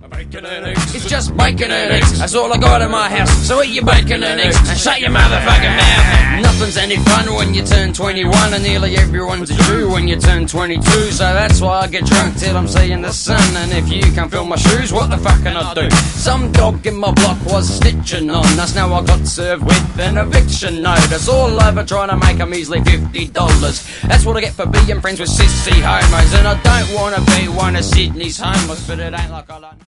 Bacon and eggs. It's just bacon and eggs. That's all I got in my house. So eat your bacon and eggs and shut your motherfucking mouth. Nothing's any fun when you turn 21, and nearly everyone's a Jew when you turn 22. So that's why I get drunk till I'm seeing the sun. And if you can't fill my shoes, what the fuck can I do? Some dog in my block was stitching on us. Now I got served with an eviction notice. All over trying to make a measly $50. That's what I get for being friends with sissy homos. And I don't want to be one of Sydney's homeless, but it ain't like I like